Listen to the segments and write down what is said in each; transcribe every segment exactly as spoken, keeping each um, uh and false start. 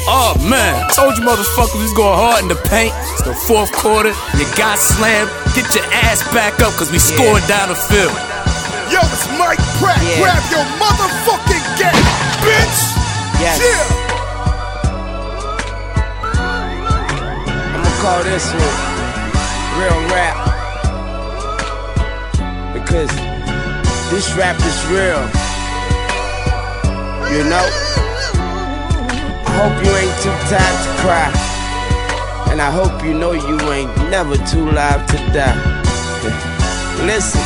Oh man, told you motherfuckers was going hard in the paint. It's the fourth quarter, you got slammed. Get your ass back up, cause we yeah. scored down the field. Yo, it's Mike Pratt. Yeah. Grab your motherfucking game, bitch. Yes. Yeah. I'ma call this one real rap, because this rap is real. You know? I hope you ain't too tired to cry, and I hope you know you ain't never too live to die. Listen,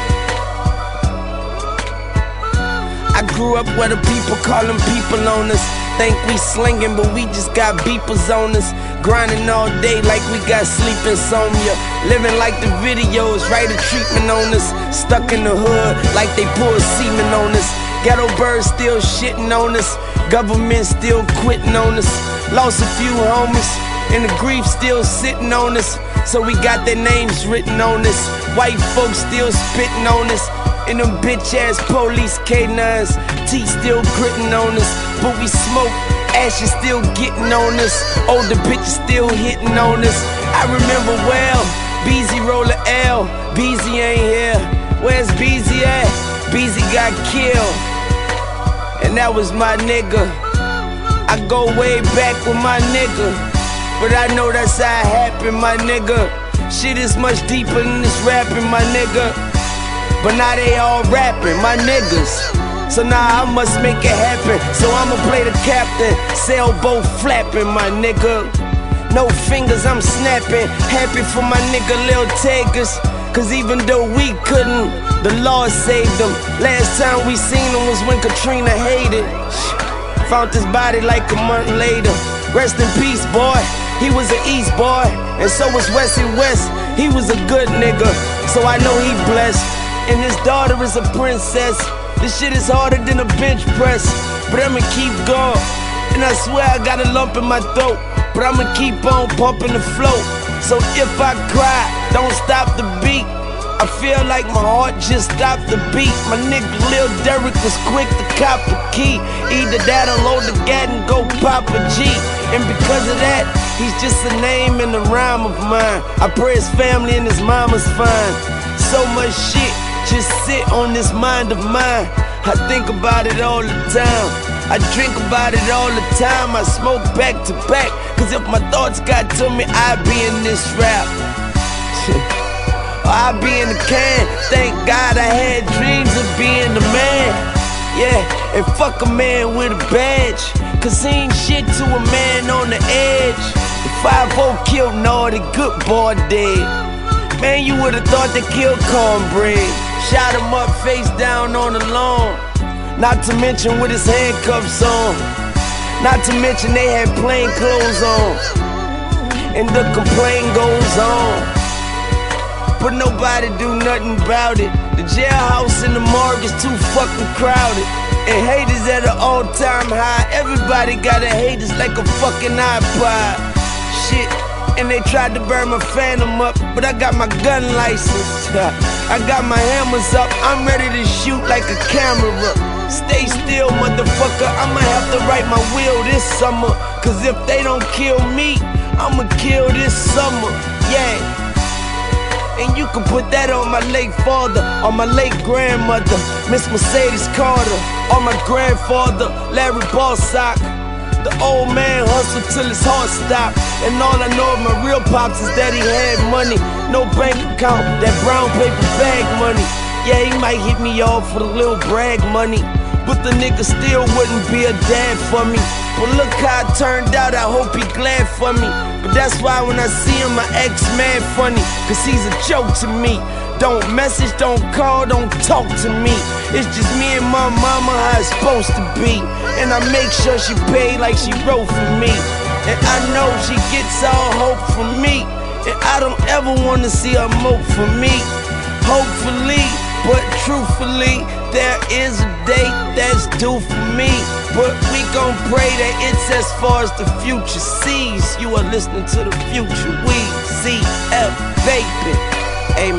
I grew up where the people callin' people on us. Think we slingin', but we just got beepers on us. Grinding all day like we got sleep insomnia. Living like the videos, write a treatment on us. Stuck in the hood like they pour semen on us. Ghetto birds still shitting on us. Government still quitting on us. Lost a few homies, and the grief still sitting on us. So we got their names written on us. White folks still spitting on us. And them bitch ass police K nines, teeth still gritting on us. But we smoke, ashes still getting on us. Older bitches still hitting on us. I remember well, Beezy roll a L, Beezy ain't here. Where's Beezy at? Beezy got killed, and that was my nigga. I go way back with my nigga, but I know that's how it happened, my nigga. Shit is much deeper than this rapping, my nigga. But now they all rapping, my niggas. So now I must make it happen. So I'ma play the captain, sailboat flapping, my nigga. No fingers, I'm snapping. Happy for my nigga Lil Tigers, cause even though we couldn't, the Lord saved them. Last time we seen him was when Katrina hated. Found his body like a month later. Rest in peace, boy. He was an East boy, and so was Wesley West. He was a good nigga, so I know he blessed. And his daughter is a princess. This shit is harder than a bench press, but I'ma keep going. And I swear I got a lump in my throat, but I'ma keep on pumping the flow. So if I cry, don't stop the beat. I feel like my heart just stopped the beat. My nigga Lil Derek was quick to cop a key. Either that or load the gat and go pop a G. And because of that, he's just a name and a rhyme of mine. I pray his family and his mama's fine. So much shit just sit on this mind of mine. I think about it all the time. I drink about it all the time. I smoke back to back, cause if my thoughts got to me, I'd be in this rap. I'd be in the can. Thank God I had dreams of being the man. Yeah, and fuck a man with a badge, cause he ain't shit to a man on the edge. The five oh killed Naughty, good boy dead. Man, you would've thought they killed Cornbread. Shot him up face down on the lawn. Not to mention with his handcuffs on. Not to mention they had plain clothes on. And the complaint goes on, but nobody do nothing about it. The jailhouse and the morgue is too fucking crowded, and haters at an all-time high. Everybody gotta hate us like a fucking iPod. Shit. And they tried to burn my Phantom up, but I got my gun license. I got my hammers up, I'm ready to shoot like a camera. Stay still, motherfucker, I'ma have to write my will this summer. Cause if they don't kill me, I'ma kill this summer, yeah. And you can put that on my late father, on my late grandmother, Miss Mercedes Carter, on my grandfather, Larry Balsock. The old man hustled till his heart stopped. And all I know of my real pops is that he had money. No bank account, that brown paper bag money. Yeah, he might hit me off for the little brag money, but the nigga still wouldn't be a dad for me. But look how it turned out, I hope he glad for me. But that's why when I see him I act mad funny, cause he's a joke to me. Don't message, don't call, don't talk to me. It's just me and my mama, how it's supposed to be. And I make sure she paid like she wrote for me. And I know she gets all hope from me. And I don't ever wanna see her mope for me. Hopefully, but truthfully, there is a date that's due for me. But we gon' pray that it's as far as the future sees. You are listening to the future, we C F, baby.